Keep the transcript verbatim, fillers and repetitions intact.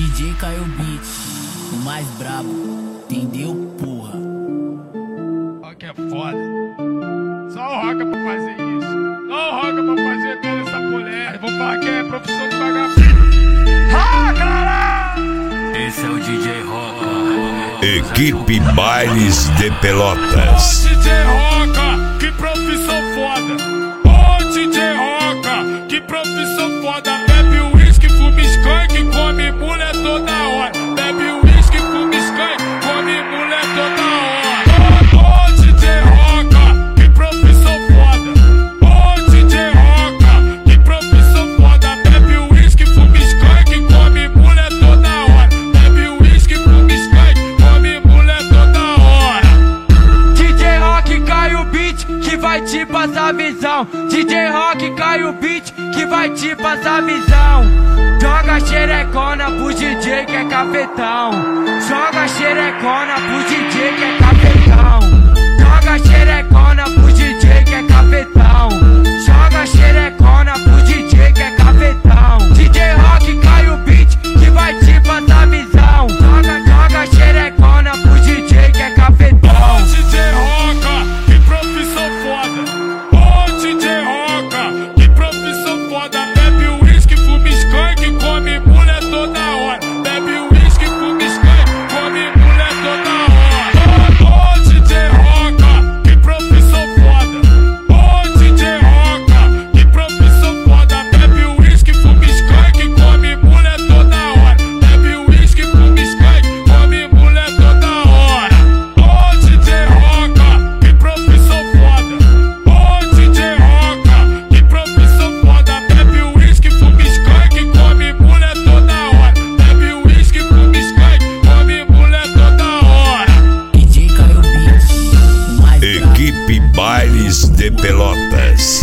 D J Caio Beat, o mais brabo, entendeu, porra? Rock é foda. Só o Roca pra fazer isso. Só o Roca pra fazer toda essa mulher. Vou falar que é profissão de vagabundo. Roca! Esse é o D J Roca. Equipe Bailes de Pelotas. Ô D J Roca, que profissão foda. Ô D J Roca, que profissão foda. Bebe uísque, fuma skunk, come mulher toda hora. Bebe uísque, fuma skunk, come mulher toda hora. Ô D J Roca, que profissão foda. Ô D J Roca, que profissão foda. Bebe uísque, fuma skunk, come mulher toda hora. Bebe uísque, fuma skunk, come mulher toda hora. D J Rock cai o beat que vai te passar visão. D J Rock cai o beat que vai te passar visão. Joga xerecona pro D J que é cafetão. Joga xerecona pro D J que é cafetão. Joga xerecona pro D J que é cafetão. Joga xerecona pro D J que é cafetão. D J Rock cai o beat que vai te passar visão. Joga, joga xerecona pro D J que é cafetão. Ô D J Roca, que profissão foda. Ô D J Roca, que profissão foda. Bebe uísque, fuma skunk, come mulher toda hora. Bebe uísque, fuma skunk, come mulher toda hora. Ô D J Roca, que profissão foda. Ô D J Roca, que profissão foda. Bebe uísque, fuma skunk, come mulher toda hora. Bebe uísque, fuma skunk, come mulher toda hora. Ô D J Roca, que profissão foda. Ô D J Roca, que profissão foda. Bebe uísque, fuma skunk, come mulher toda hora. Bebe uísque, fuma skunk, come mulher toda hora. D J Caio Beat, o mais brabo. Equipe Bailes de Pelotas.